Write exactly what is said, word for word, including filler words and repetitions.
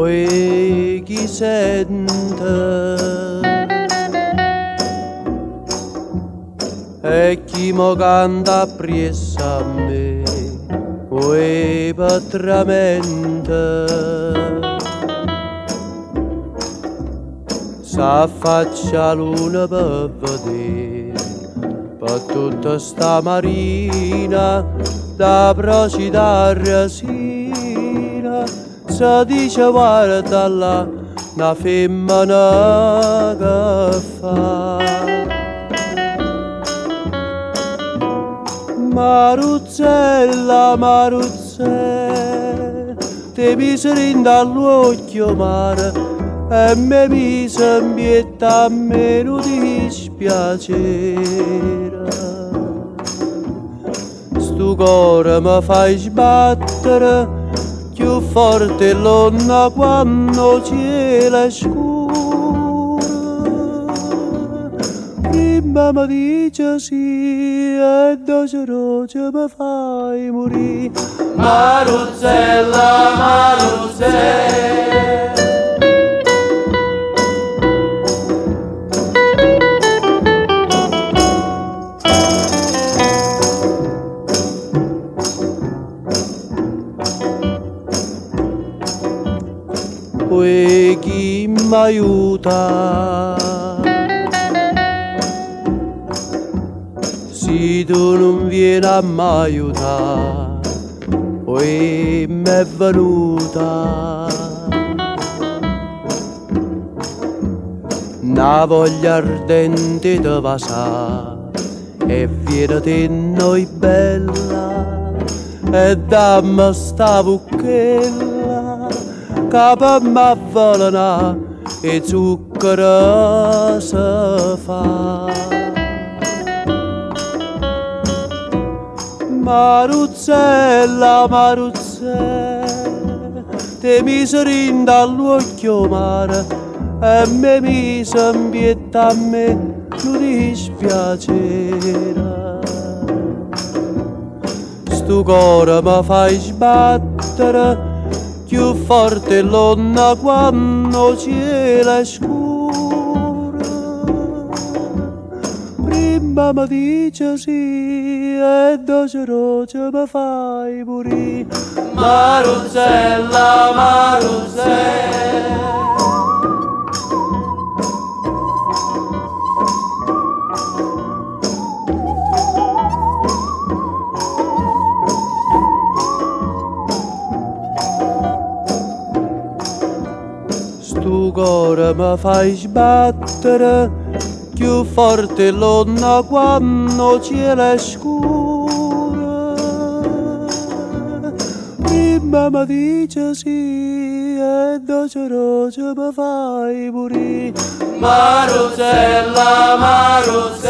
poi chi sente e chi mo canta appresso a me, poi patramente s'affaccia luna per vedere per tutta sta marina da procida resina. Si dice guarda là una femmina che fa Maruzzella, Maruzzella, te mise dall'occhio mare e me mise in pietà a me non dispiacere. Stu cuore mi fai sbattere più forte l'onna quando cielo è scuro. Prima mi dice sì e doce roce mi fai morire. Maruzzella, Maruzzella, poi chi mi aiuta se tu non vieni a mi aiutare, poi mi è venuta una voglia ardente di vasare e viene di noi bella e dammi sta bucchella che mi avvelena e zucchero si fa. Maruzzella, Maruzzella, te mise dall'occhio mare e me mise in pietà a me non dispiacere. Stu cuore mi fai sbattere più forte l'onna quando cielo è scuro. Prima mi dice sì e doce roce mi fai morire. Maruzzella, Maruzzella, stu cuore mi fai sbattere più forte l'onna quando cielo è scuro. Prima mi dice sì e doce roce mi fai morire. Maruzzella, Maruzzella,